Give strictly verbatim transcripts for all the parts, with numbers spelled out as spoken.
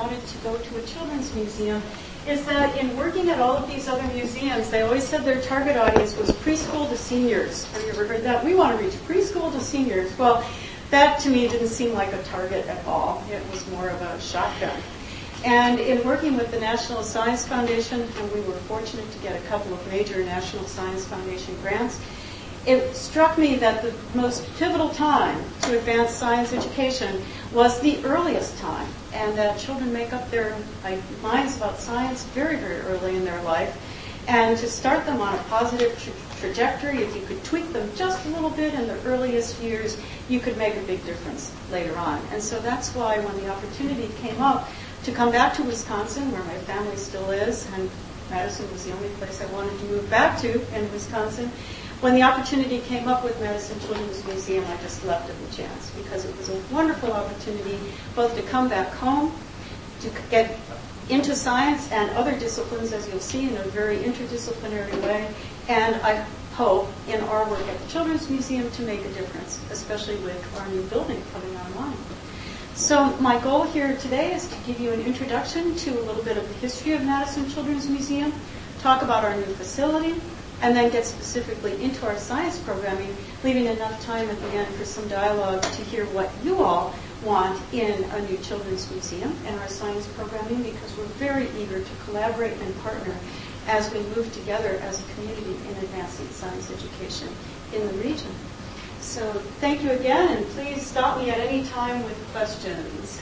wanted to go to a children's museum is that in working at all of these other museums, they always said their target audience was preschool to seniors. Have you ever heard that? We want to reach preschool to seniors. Well, that to me didn't seem like a target at all. It was more of a shotgun. And in working with the National Science Foundation, and we were fortunate to get a couple of major National Science Foundation grants, it struck me that the most pivotal time to advance science education was the earliest time, and that children make up their like, minds about science very, very early in their life. And to start them on a positive tra- trajectory, if you could tweak them just a little bit in the earliest years, you could make a big difference later on. And so that's why when the opportunity came up to come back to Wisconsin, where my family still is, and Madison was the only place I wanted to move back to in Wisconsin, when the opportunity came up with Madison Children's Museum, I just leapt at the chance because it was a wonderful opportunity both to come back home, to get into science and other disciplines, as you'll see, in a very interdisciplinary way, and I hope in our work at the Children's Museum to make a difference, especially with our new building coming online. So my goal here today is to give you an introduction to a little bit of the history of Madison Children's Museum, talk about our new facility, and then get specifically into our science programming, leaving enough time at the end for some dialogue to hear what you all want in a new children's museum and our science programming, because we're very eager to collaborate and partner as we move together as a community in advancing science education in the region. So thank you again, and please stop me at any time with questions.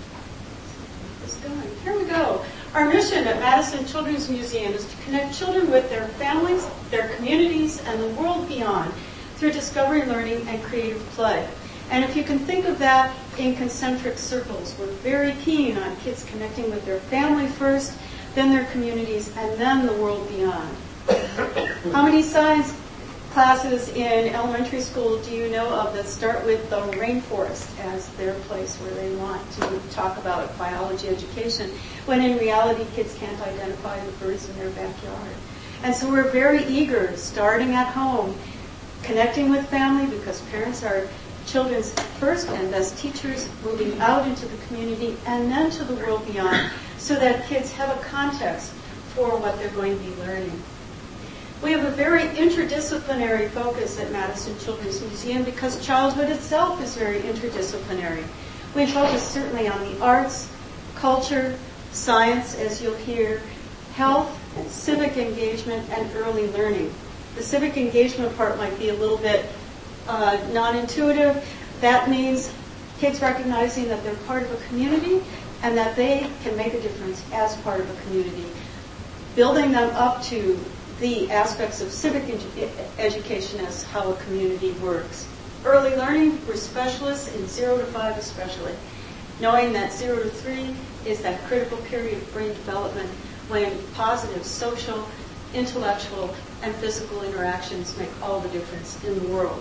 Let's get this going. Here we go. Our mission at Madison Children's Museum is to connect children with their families, their communities, and the world beyond through discovery, learning, and creative play. And if you can think of that in concentric circles, we're very keen on kids connecting with their family first, then their communities, and then the world beyond. How many science classes in elementary school do you know of that start with the rainforest as their place where they want to talk about biology education, when in reality kids can't identify the birds in their backyard? And so we're very eager, starting at home, connecting with family, because parents are children's first and best teachers, moving out into the community and then to the world beyond, so that kids have a context for what they're going to be learning. We have a very interdisciplinary focus at Madison Children's Museum because childhood itself is very interdisciplinary. We focus certainly on the arts, culture, science, as you'll hear, health, civic engagement, and early learning. The civic engagement part might be a little bit uh, non-intuitive. That means kids recognizing that they're part of a community and that they can make a difference as part of a community. Building them up to the aspects of civic edu- education as how a community works. Early learning, we're specialists in zero to five especially, knowing that zero to three is that critical period of brain development when positive social, intellectual, and physical interactions make all the difference in the world.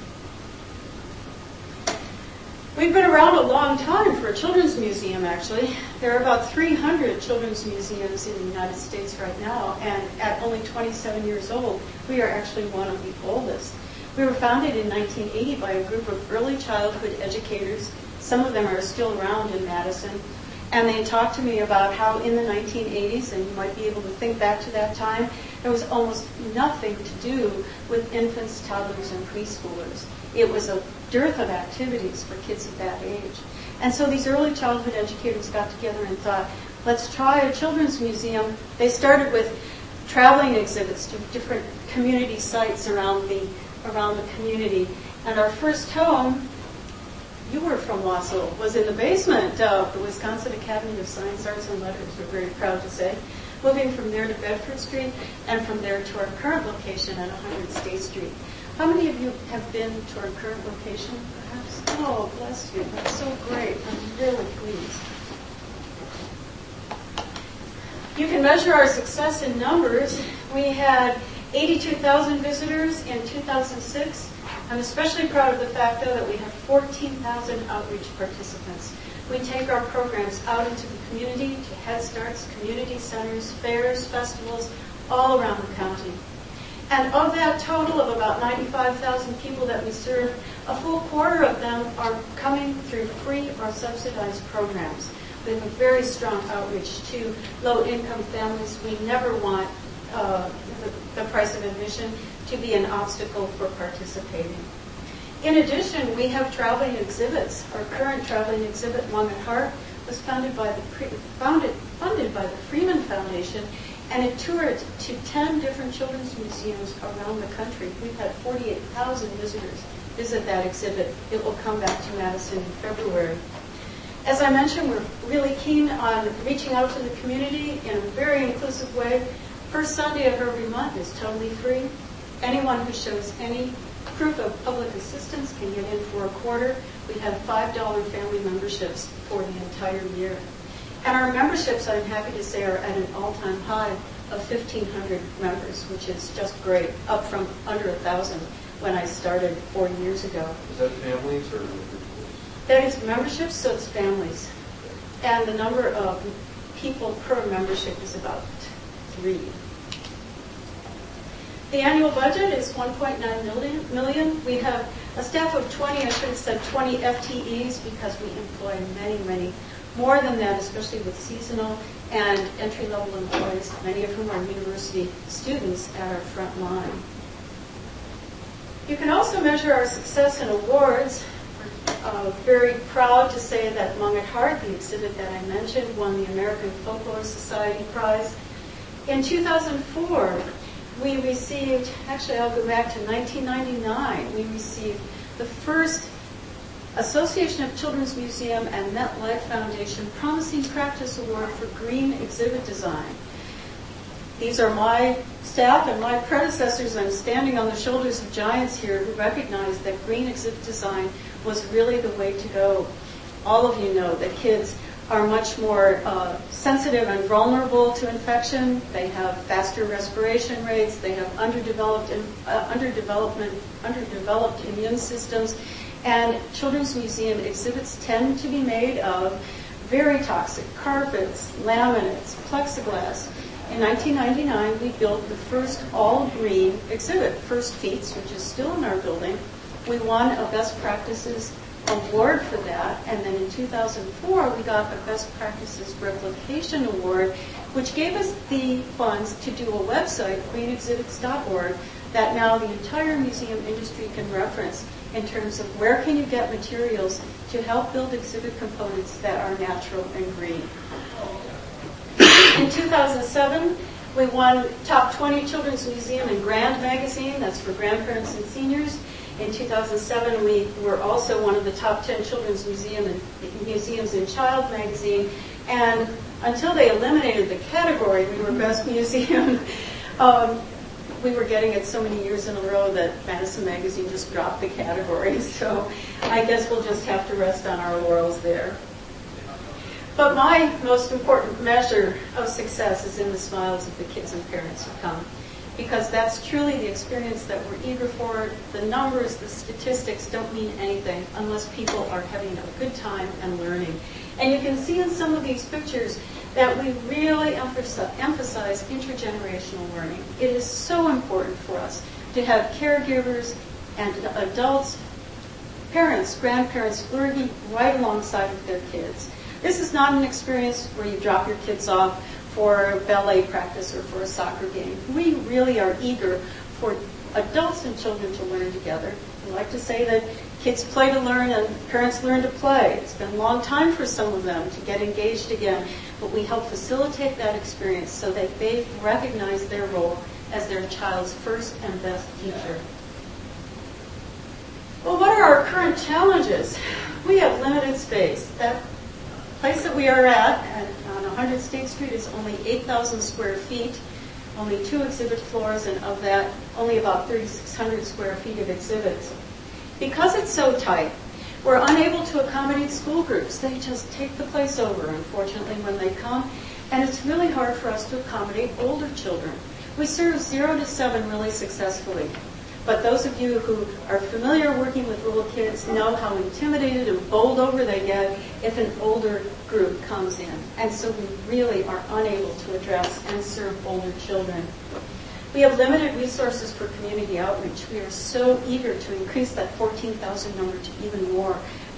We've been around a long time for a children's museum, actually. There are about three hundred children's museums in the United States right now, and at only twenty-seven years old, we are actually one of the oldest. We were founded in nineteen eighty by a group of early childhood educators. Some of them are still around in Madison, and they talked to me about how in the nineteen eighties, and you might be able to think back to that time, there was almost nothing to do with infants, toddlers, and preschoolers. It was a dearth of activities for kids at that age. And so these early childhood educators got together and thought, let's try a children's museum. They started with traveling exhibits to different community sites around the around the community. And our first home, you were from Wausau, was in the basement of the Wisconsin Academy of Science, Arts, and Letters, we're very proud to say. Moving from there to Bedford Street, and from there to our current location at one hundred State Street. How many of you have been to our current location, perhaps? Oh, bless you. That's so great. I'm really pleased. You can measure our success in numbers. We had eighty-two thousand visitors in two thousand six. I'm especially proud of the fact, though, that we have fourteen thousand outreach participants. We take our programs out into the community, to Head Starts, community centers, fairs, festivals, all around the county. And of that total of about ninety-five thousand people that we serve, a full quarter of them are coming through free or subsidized programs. We have a very strong outreach to low-income families. We never want uh, the, the price of admission to be an obstacle for participating. In addition, we have traveling exhibits. Our current traveling exhibit, Hmong at Heart, was founded by the pre, founded, funded by the Freeman Foundation, and it toured to ten different children's museums around the country. We've had forty-eight thousand visitors visit that exhibit. It will come back to Madison in February. As I mentioned, we're really keen on reaching out to the community in a very inclusive way. First Sunday of every month is totally free. Anyone who shows any proof of public assistance can get in for a quarter. We have five dollar family memberships for the entire year. And our memberships, I'm happy to say, are at an all-time high of fifteen hundred members, which is just great, up from under one thousand when I started four years ago. Is that families or individuals? That is memberships, so it's families. And the number of people per membership is about three. The annual budget is one point nine million. We have a staff of twenty, I should have said twenty F T Es, because we employ many, many more than that, especially with seasonal and entry-level employees, many of whom are university students at our front line. You can also measure our success in awards. We're uh, very proud to say that Hmong at Heart, the exhibit that I mentioned, won the American Folklore Society Prize. In two thousand four, we received, actually I'll go back to nineteen ninety-nine, we received the first Association of Children's Museum and MetLife Foundation Promising Practice Award for Green Exhibit Design. These are my staff and my predecessors. I'm standing on the shoulders of giants here who recognized that green exhibit design was really the way to go. All of you know that kids are much more uh, sensitive and vulnerable to infection. They have faster respiration rates. They have underdeveloped, uh, underdevelopment, underdeveloped immune systems. And Children's Museum exhibits tend to be made of very toxic carpets, laminates, plexiglass. In nineteen ninety-nine, we built the first all-green exhibit, First Feats, which is still in our building. We won a Best Practices Award for that, and then in two thousand four, we got a Best Practices Replication Award, which gave us the funds to do a website, green exhibits dot org, that now the entire museum industry can reference in terms of where can you get materials to help build exhibit components that are natural and green. In two thousand seven, we won Top twenty Children's Museum in Grand Magazine, that's for grandparents and seniors. In two thousand seven, we were also one of the top ten children's museum and museums in Child Magazine. And until they eliminated the category, we were Best Museum. um, we were getting it so many years in a row that Madison Magazine just dropped the category. So I guess we'll just have to rest on our laurels there. But my most important measure of success is in the smiles of the kids and parents who come, because that's truly the experience that we're eager for. The numbers, the statistics don't mean anything unless people are having a good time and learning. And you can see in some of these pictures that we really emphasize intergenerational learning. It is so important for us to have caregivers and adults, parents, grandparents learning right alongside with their kids. This is not an experience where you drop your kids off for ballet practice or for a soccer game. We really are eager for adults and children to learn together. We like to say that kids play to learn and parents learn to play. It's been a long time for some of them to get engaged again, but we help facilitate that experience so that they recognize their role as their child's first and best teacher. Well, what are our current challenges? We have limited space. That place that we are at, at on one hundred State Street, is only eight thousand square feet, only two exhibit floors, and of that, only about thirty-six hundred square feet of exhibits. Because it's so tight, we're unable to accommodate school groups. They just take the place over, unfortunately, when they come, and it's really hard for us to accommodate older children. We serve zero to seven really successfully. But those of you who are familiar working with little kids know how intimidated and bowled over they get if an older group comes in. And so we really are unable to address and serve older children. We have limited resources for community outreach. We are so eager to increase that fourteen thousand number to even more.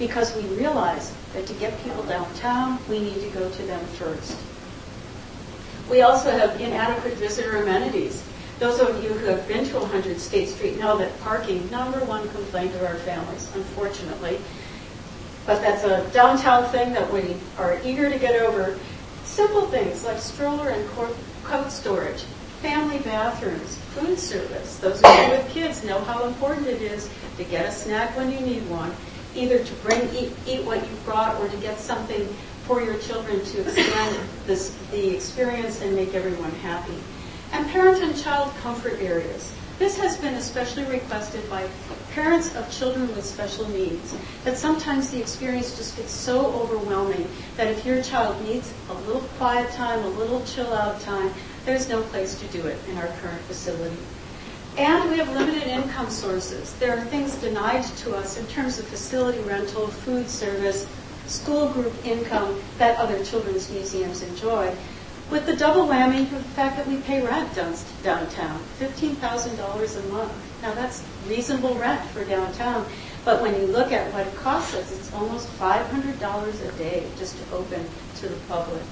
because we realize that to get people downtown, we need to go to them first. We also have inadequate visitor amenities. Those of you who have been to one hundred State Street know that parking, number one complaint of our families, unfortunately. But that's a downtown thing that we are eager to get over. Simple things like stroller and coat storage, family bathrooms, food service. Those of you with kids know how important it is to get a snack when you need one, either to bring eat, eat what you brought or to get something for your children to expand this, the experience and make everyone happy. And parent and child comfort areas. This has been especially requested by parents of children with special needs, that sometimes the experience just gets so overwhelming that if your child needs a little quiet time, a little chill out time, there's no place to do it in our current facility. And we have limited income sources. There are things denied to us in terms of facility rental, food service, school group income that other children's museums enjoy. With the double whammy of the fact that we pay rent downtown, fifteen thousand dollars a month. Now that's reasonable rent for downtown, but when you look at what it costs us, it's almost five hundred dollars a day just to open to the public.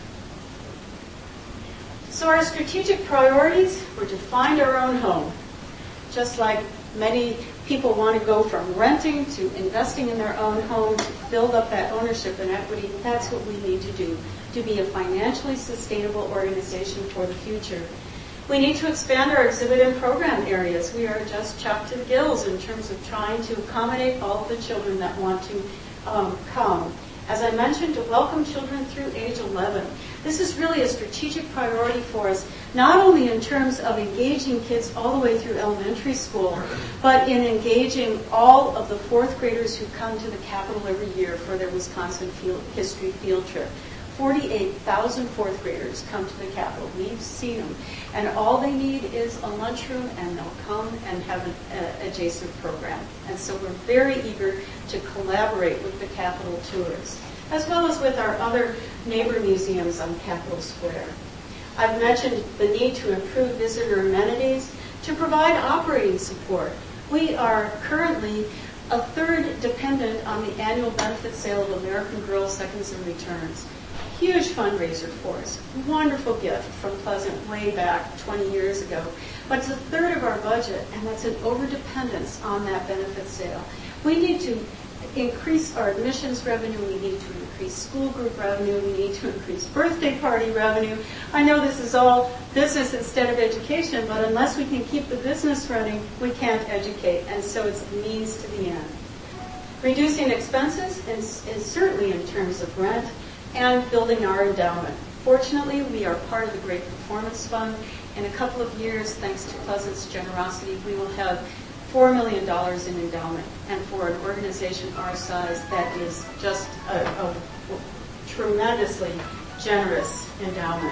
So our strategic priorities were to find our own home. Just like many people want to go from renting to investing in their own home to build up that ownership and equity, that's what we need to do to be a financially sustainable organization for the future. We need to expand our exhibit and program areas. We are just chopped to the gills in terms of trying to accommodate all of the children that want to um, come. As I mentioned, to welcome children through age eleven. This is really a strategic priority for us, not only in terms of engaging kids all the way through elementary school, but in engaging all of the fourth graders who come to the Capitol every year for their Wisconsin field, history field trip. forty-eight thousand fourth graders come to the Capitol. We've seen them. And all they need is a lunchroom, and they'll come and have an uh, adjacent program. And so we're very eager to collaborate with the Capitol Tours, as well as with our other neighbor museums on Capitol Square. I've mentioned the need to improve visitor amenities, to provide operating support. We are currently a third dependent on the annual benefit sale of American Girl Seconds and Returns. Huge fundraiser for us. Wonderful gift from Pleasant way back twenty years ago. But it's a third of our budget, and that's an overdependence on that benefit sale. We need to increase our admissions revenue. We need to increase school group revenue. We need to increase birthday party revenue. I know this is all business instead of education, but unless we can keep the business running, we can't educate. And so it's a means to the end. Reducing expenses is, is certainly in terms of rent, and building our endowment. Fortunately, we are part of the Great Performance Fund. In a couple of years, thanks to Pleasant's generosity, we will have four million dollars in endowment. And for an organization our size, that is just a, a tremendously generous endowment.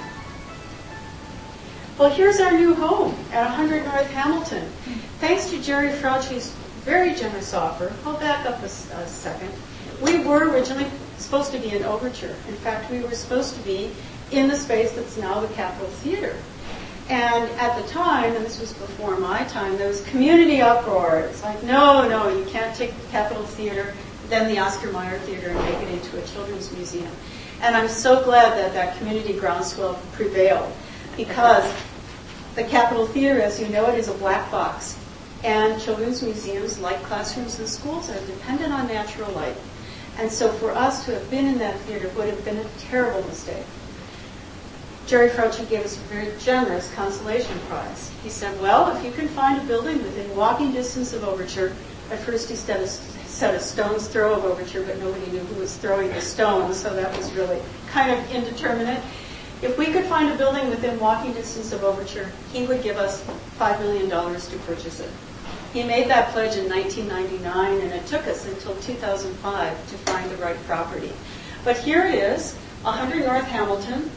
Well, here's our new home at one hundred North Hamilton. Thanks to Jerry Frauchi's very generous offer. I'll back up a, a second. We were originally supposed to be in Overture. In fact, we were supposed to be in the space that's now the Capitol Theater. And at the time, and this was before my time, there was community uproar. It's like, no, no, you can't take the Capitol Theater, then the Oscar Mayer Theater, and make it into a children's museum. And I'm so glad that that community groundswell prevailed, because the Capitol Theater, as you know it, is a black box. And children's museums, like classrooms and schools, are dependent on natural light. And so for us to have been in that theater would have been a terrible mistake. Jerry Frauchi gave us a very generous consolation prize. He said, well, if you can find a building within walking distance of Overture, at first he said a, said a stone's throw of Overture, but nobody knew who was throwing the stone, so that was really kind of indeterminate. If we could find a building within walking distance of Overture, he would give us five million dollars to purchase it. He made that pledge in nineteen ninety-nine, and it took us until two thousand five to find the right property. But here it is, one hundred North Hamilton.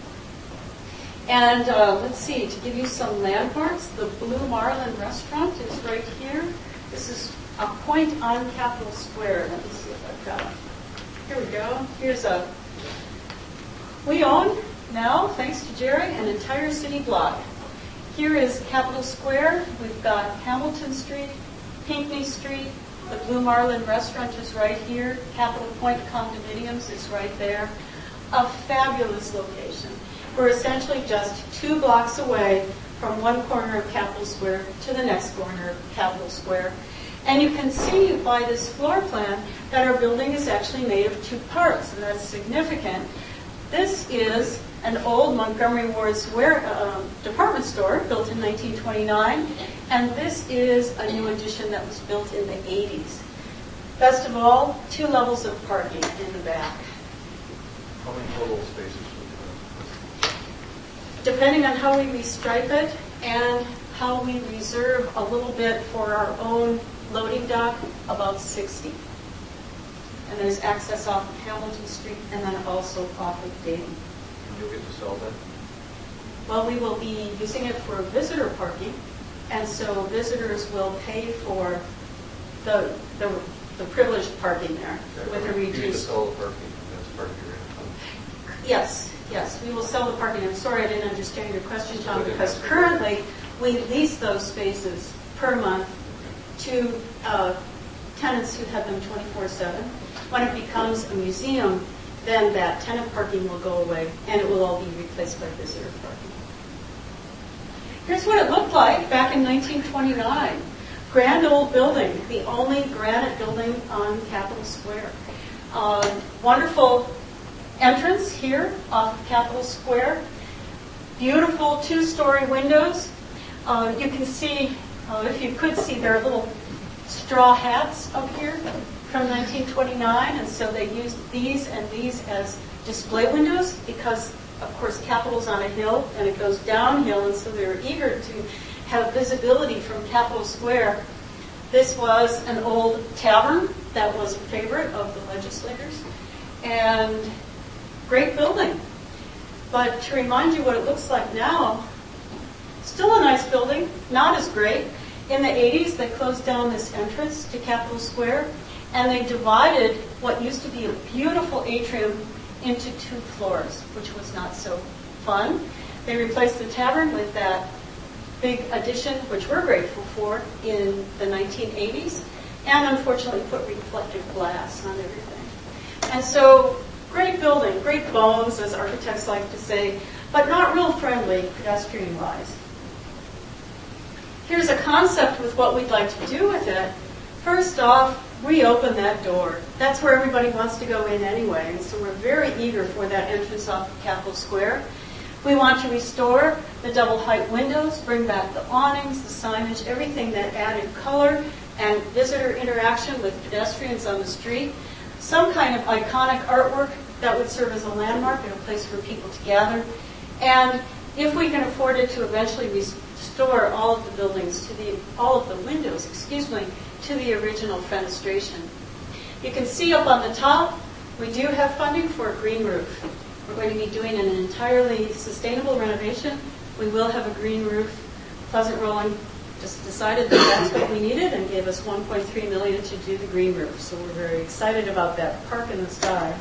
And uh, let's see, to give you some landmarks, the Blue Marlin Restaurant is right here. This is a point on Capitol Square. Let me see if I've got it. Here we go. Here's a... We own now, thanks to Jerry, an entire city block. Here is Capitol Square. We've got Hamilton Street, Pinckney Street, The Blue Marlin restaurant is right here. Capitol Point Condominiums is right there. A fabulous location. We're essentially just two blocks away from one corner of Capitol Square to the next corner of Capitol Square. And you can see by this floor plan that our building is actually made of two parts, and that's significant. This is an old Montgomery Ward's ware, uh, department store built in nineteen twenty-nine, and this is a new addition that was built in the eighties. Best of all, two levels of parking in the back. How many total spaces would you have? Depending on how we restripe it and how we reserve a little bit for our own loading dock, about sixty. And there's access off of Hamilton Street and then also off of Dayton. And you'll get to sell that? Well, we will be using it for visitor parking, and so visitors will pay for the the, the privileged parking there Okay. with a You get to reduced. sell the parking, that's part of your income. Yes, yes, we will sell the parking. I'm sorry I didn't understand your question, Tom, I didn't because ask you. currently we lease those spaces per month to uh, tenants who have them twenty-four seven. When it becomes a museum, then that tenant parking will go away and it will all be replaced by visitor parking. Here's what it looked like back in nineteen twenty-nine. Grand old building, the only granite building on Capitol Square. Uh, wonderful entrance here off of Capitol Square. Beautiful two-story windows. Uh, you can see, uh, if you could see, there are little straw hats up here from nineteen twenty-nine, and so they used these and these as display windows because, of course, Capitol's on a hill and it goes downhill, and so they were eager to have visibility from Capitol Square. This was an old tavern that was a favorite of the legislators, and great building. But to remind you what it looks like now, still a nice building, not as great. In the eighties, they closed down this entrance to Capitol Square, and they divided what used to be a beautiful atrium into two floors, which was not so fun. They replaced the tavern with that big addition, which we're grateful for, in the nineteen eighties, and unfortunately put reflective glass on everything. And so, great building, great bones, as architects like to say, but not real friendly pedestrian-wise. Here's a concept with what we'd like to do with it. First off, reopen that door. That's where everybody wants to go in anyway, and so we're very eager for that entrance off of Capitol Square. We want to restore the double height windows, bring back the awnings, the signage, everything that added color and visitor interaction with pedestrians on the street. Some kind of iconic artwork that would serve as a landmark and a place for people to gather. And if we can afford it, to eventually restore all of the buildings to the, all of the windows, excuse me, to the original fenestration. You can see up on the top, we do have funding for a green roof. We're going to be doing an entirely sustainable renovation. We will have a green roof. Pleasant Rowland just decided that that's what we needed and gave us one point three million dollars to do the green roof. So we're very excited about that. Park in the sky.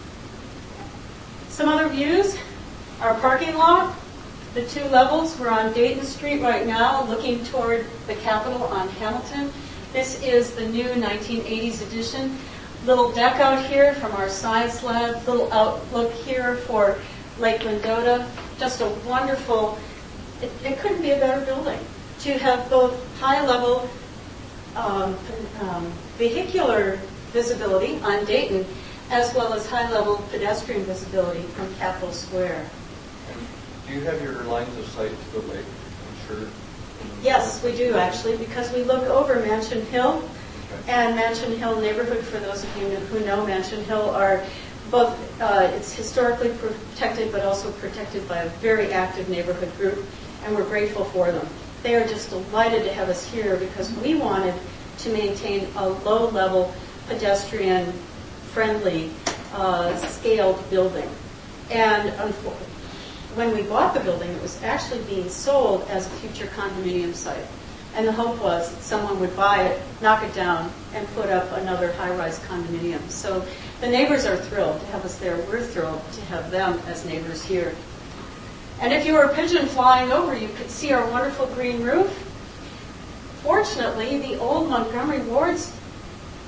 Some other views. Our parking lot. The two levels. We're on Dayton Street right now, looking toward the Capitol on Hamilton. This is the new nineteen eighties edition. Little deck out here from our science lab. Little outlook here for Lake Mendota. Just a wonderful, it, it couldn't be a better building. To have both high-level um, um, vehicular visibility on Dayton, as well as high-level pedestrian visibility from Capitol Square. Do you have your lines of sight to the lake? I'm sure. Yes, we do actually, because we look over Mansion Hill. And Mansion Hill neighborhood, for those of you who know Mansion Hill, are both, uh, it's historically protected, but also protected by a very active neighborhood group, and we're grateful for them. They are just delighted to have us here because we wanted to maintain a low-level, pedestrian-friendly, uh, scaled building. And unfortunately, when we bought the building, it was actually being sold as a future condominium site. And the hope was that someone would buy it, knock it down, and put up another high-rise condominium. So the neighbors are thrilled to have us there. We're thrilled to have them as neighbors here. And if you were a pigeon flying over, you could see our wonderful green roof. Fortunately, the old Montgomery Ward's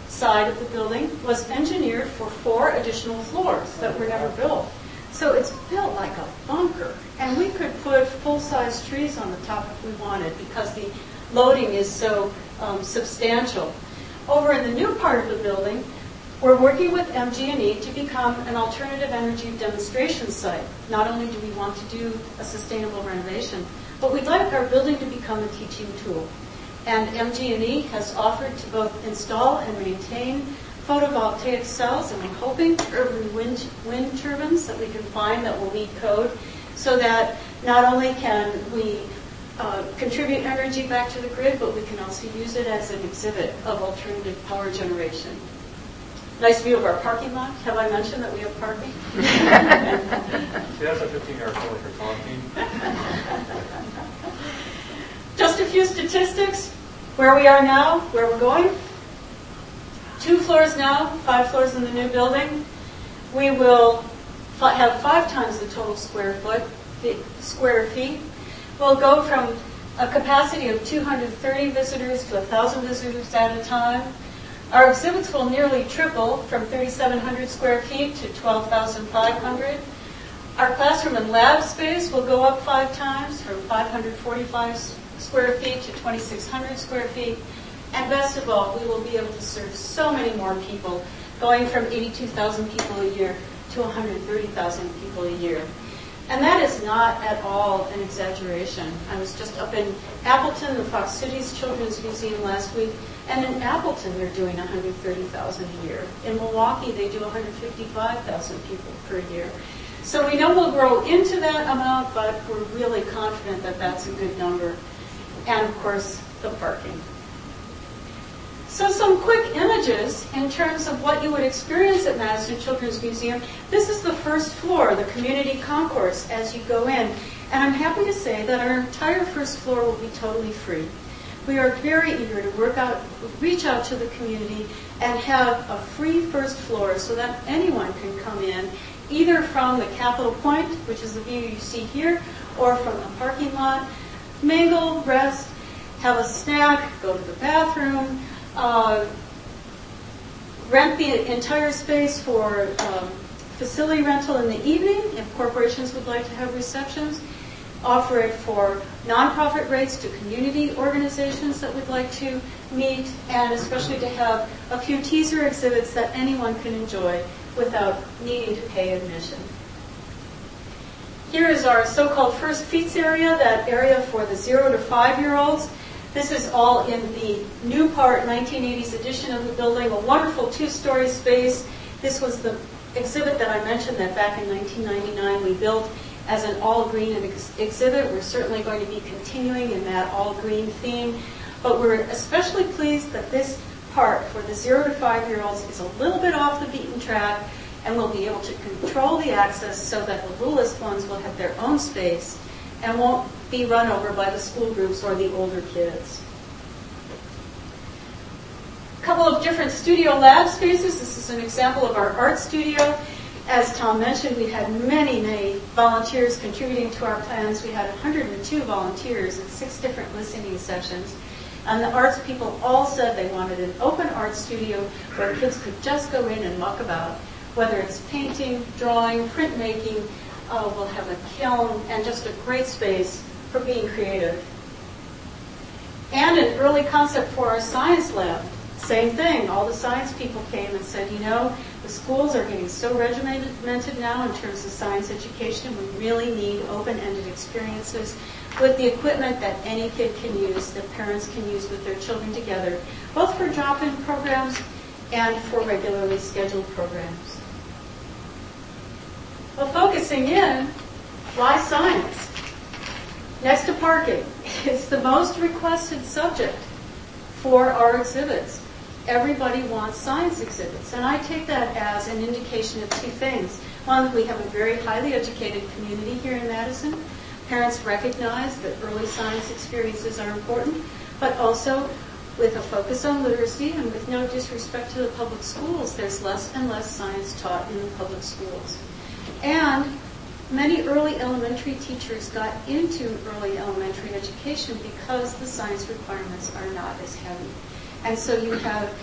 side of the building was engineered for four additional floors that were never built. So it's built like a bunker. And we could put full-size trees on the top if we wanted because the loading is so um, substantial. Over in the new part of the building, we're working with M G and E to become an alternative energy demonstration site. Not only do we want to do a sustainable renovation, but we'd like our building to become a teaching tool. And M G and E has offered to both install and maintain photovoltaic cells, and we're hoping urban wind, wind turbines that we can find that will meet code, so that not only can we uh, contribute energy back to the grid, but we can also use it as an exhibit of alternative power generation. Nice view of our parking lot. Have I mentioned that we have parking? See, that's a fifteen-yard goal for talking. Just a few statistics. Where we are now, where we're going. Two floors now, five floors in the new building. We will fi- have five times the total square foot, feet, square feet. We'll go from a capacity of two hundred thirty visitors to one thousand visitors at a time. Our exhibits will nearly triple from thirty-seven hundred square feet to twelve thousand five hundred. Our classroom and lab space will go up five times from five hundred forty-five square feet to twenty-six hundred square feet. And best of all, we will be able to serve so many more people, going from eighty-two thousand people a year to one hundred thirty thousand people a year. And that is not at all an exaggeration. I was just up in Appleton, the Fox Cities Children's Museum last week, and in Appleton they're doing one hundred thirty thousand a year. In Milwaukee they do one hundred fifty-five thousand people per year. So we know we'll grow into that amount, but we're really confident that that's a good number. And of course, the parking. So some quick images in terms of what you would experience at Madison Children's Museum. This is the first floor, the community concourse, as you go in. And I'm happy to say that our entire first floor will be totally free. We are very eager to work out, reach out to the community and have a free first floor so that anyone can come in, either from the Capitol Point, which is the view you see here, or from the parking lot, mingle, rest, have a snack, go to the bathroom, Uh, rent the entire space for um, facility rental in the evening if corporations would like to have receptions. Offer it for nonprofit rates to community organizations that would like to meet, and especially to have a few teaser exhibits that anyone can enjoy without needing to pay admission. Here is our so-called First Feats area, that area for the zero to five-year-olds. This is all in the new part, nineteen eighties edition of the building, a wonderful two-story space. This was the exhibit that I mentioned that back in nineteen ninety-nine we built as an all-green ex- exhibit. We're certainly going to be continuing in that all-green theme, but we're especially pleased that this part for the zero to five-year-olds is a little bit off the beaten track, and we'll be able to control the access so that the littlest ones will have their own space and won't be run over by the school groups or the older kids. A couple of different studio lab spaces. This is an example of our art studio. As Tom mentioned, we had many, many volunteers contributing to our plans. We had one hundred two volunteers in six different listening sessions. And the arts people all said they wanted an open art studio where kids could just go in and muck about, whether it's painting, drawing, printmaking. Uh, we'll have a kiln and just a great space for being creative. And an early concept for our science lab. Same thing. All the science people came and said, you know, the schools are getting so regimented now in terms of science education. We really need open-ended experiences with the equipment that any kid can use, that parents can use with their children together, both for drop-in programs and for regularly scheduled programs. Well, focusing in, why science? Next to parking, it's the most requested subject for our exhibits. Everybody wants science exhibits, and I take that as an indication of two things. One, we have a very highly educated community here in Madison. Parents recognize that early science experiences are important, but also with a focus on literacy and with no disrespect to the public schools, there's less and less science taught in the public schools. And many early elementary teachers got into early elementary education because the science requirements are not as heavy. And so you have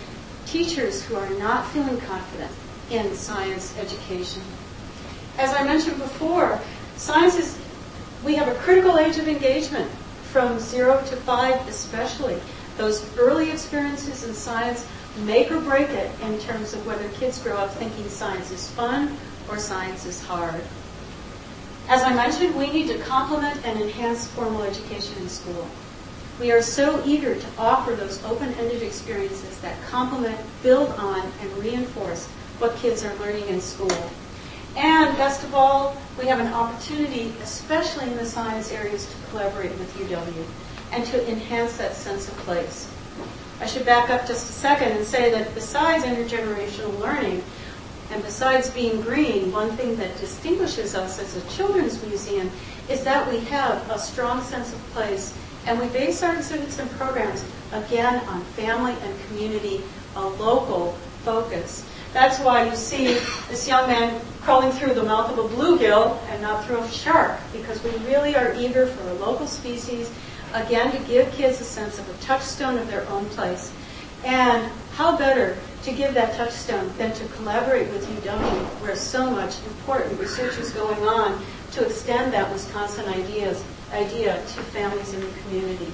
teachers who are not feeling confident in science education. As I mentioned before, science is, we have a critical age of engagement from zero to five especially. Those early experiences in science make or break it in terms of whether kids grow up thinking science is fun or science is hard. As I mentioned, we need to complement and enhance formal education in school. We are so eager to offer those open-ended experiences that complement, build on, and reinforce what kids are learning in school. And best of all, we have an opportunity, especially in the science areas, to collaborate with U W and to enhance that sense of place. I should back up just a second and say that besides intergenerational learning, and besides being green, one thing that distinguishes us as a children's museum is that we have a strong sense of place, and we base our exhibits and programs, again, on family and community, a local focus. That's why you see this young man crawling through the mouth of a bluegill and not through a shark, because we really are eager for a local species, again, to give kids a sense of a touchstone of their own place. And how better to give that touchstone than to collaborate with U W, where so much important research is going on to extend that Wisconsin ideas, idea to families in the community.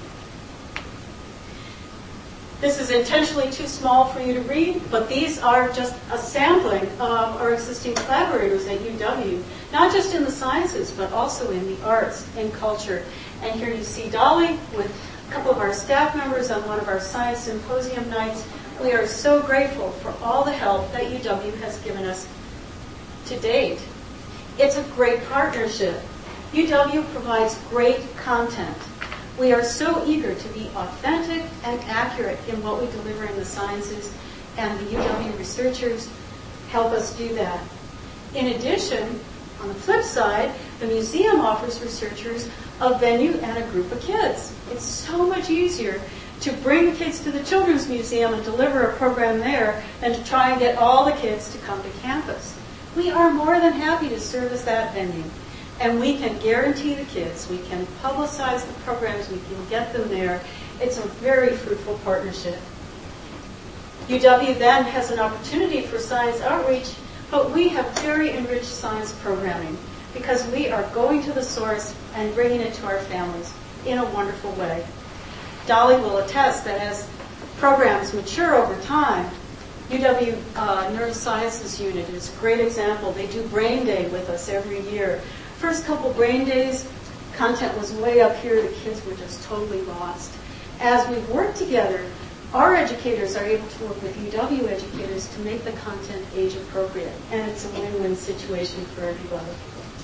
This is intentionally too small for you to read, but these are just a sampling of our existing collaborators at U W, not just in the sciences, but also in the arts and culture. And here you see Dolly with a couple of our staff members on one of our science symposium nights. We are so grateful for all the help that U W has given us to date. It's a great partnership. U W provides great content. We are so eager to be authentic and accurate in what we deliver in the sciences, and the U W researchers help us do that. In addition, on the flip side, the museum offers researchers a venue and a group of kids. It's so much easier to bring kids to the Children's Museum and deliver a program there than to try and get all the kids to come to campus. We are more than happy to serve as that venue. And we can guarantee the kids, we can publicize the programs, we can get them there. It's a very fruitful partnership. U W then has an opportunity for science outreach, but we have very enriched science programming because we are going to the source and bringing it to our families in a wonderful way. Dolly will attest that as programs mature over time, U W uh, Neurosciences Unit is a great example. They do Brain Day with us every year. First couple Brain Days, content was way up here. The kids were just totally lost. As we've worked together, our educators are able to work with U W educators to make the content age appropriate, and it's a win-win situation for everybody.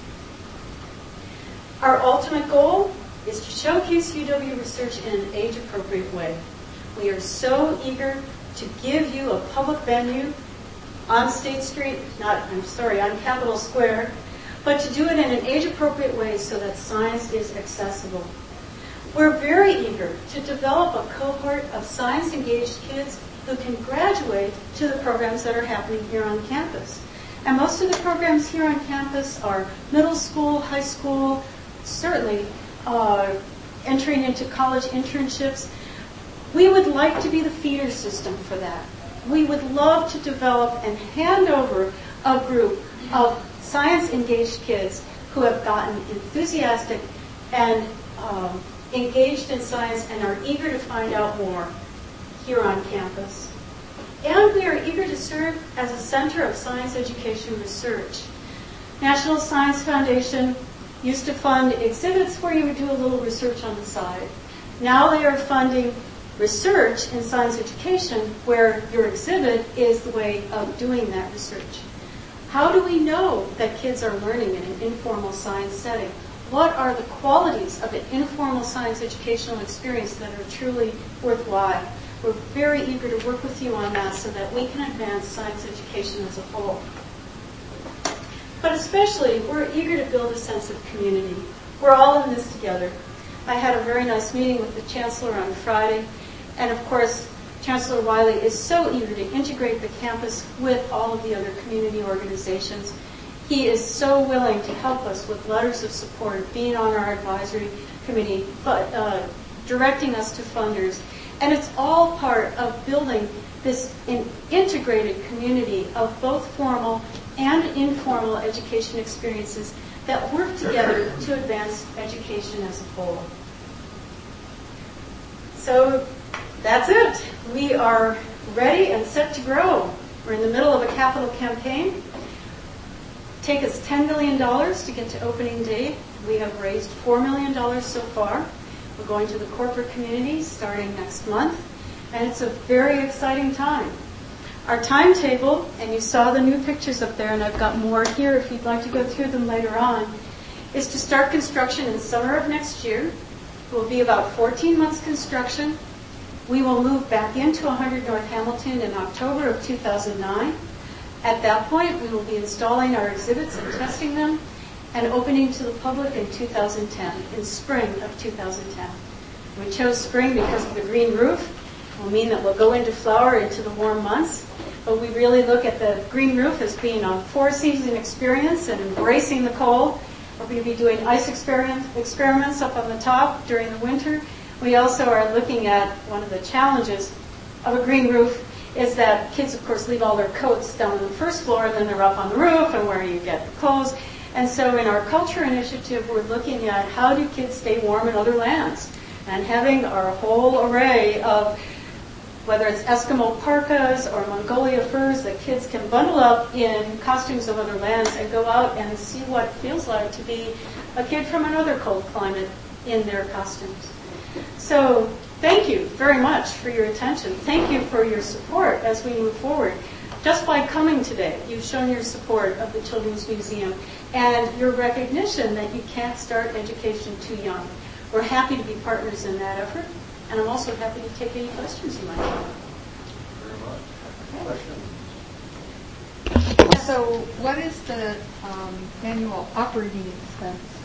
Our ultimate goal is to showcase U W research in an age-appropriate way. We are so eager to give you a public venue on State Street, not, I'm sorry, on Capitol Square, but to do it in an age-appropriate way so that science is accessible. We're very eager to develop a cohort of science-engaged kids who can graduate to the programs that are happening here on campus. And most of the programs here on campus are middle school, high school, certainly uh, entering into college internships. We would like to be the feeder system for that. We would love to develop and hand over a group of science-engaged kids who have gotten enthusiastic and um, engaged in science and are eager to find out more here on campus. And we are eager to serve as a center of science education research. National Science Foundation used to fund exhibits where you would do a little research on the side. Now they are funding research in science education where your exhibit is the way of doing that research. How do we know that kids are learning in an informal science setting? What are the qualities of an informal science educational experience that are truly worthwhile? We're very eager to work with you on that so that we can advance science education as a whole. But especially, we're eager to build a sense of community. We're all in this together. I had a very nice meeting with the Chancellor on Friday, and of course, Chancellor Wiley is so eager to integrate the campus with all of the other community organizations. He is so willing to help us with letters of support, being on our advisory committee, but uh, directing us to funders. And it's all part of building this in integrated community of both formal and informal education experiences that work together to advance education as a whole. So that's it. We are ready and set to grow. We're in the middle of a capital campaign. Take us ten million dollars to get to opening day. We have raised four million dollars so far. We're going to the corporate community starting next month, and it's a very exciting time. Our timetable, and you saw the new pictures up there, and I've got more here if you'd like to go through them later on, is to start construction in summer of next year. It will be about fourteen months construction. We will move back into one hundred North Hamilton in October of two thousand nine. At that point, we will be installing our exhibits and testing them, and opening to the public in two thousand ten, in spring of two thousand ten. We chose spring because of the green roof. It will mean that we'll go into flower into the warm months, but we really look at the green roof as being a four-season experience and embracing the cold. We're going to be doing ice experiment, experiments up on the top during the winter. We also are looking at one of the challenges of a green roof is that kids, of course, leave all their coats down on the first floor, and then they're up on the roof, and where do you get the clothes? And so in our culture initiative, we're looking at how do kids stay warm in other lands, and having our whole array of, whether it's Eskimo parkas or Mongolia furs, that kids can bundle up in costumes of other lands and go out and see what it feels like to be a kid from another cold climate in their costumes. So thank you very much for your attention. Thank you for your support as we move forward. Just by coming today, you've shown your support of the Children's Museum and your recognition that you can't start education too young. We're happy to be partners in that effort, and I'm also happy to take any questions you might have. Very much. Questions? So what is the um, annual operating expense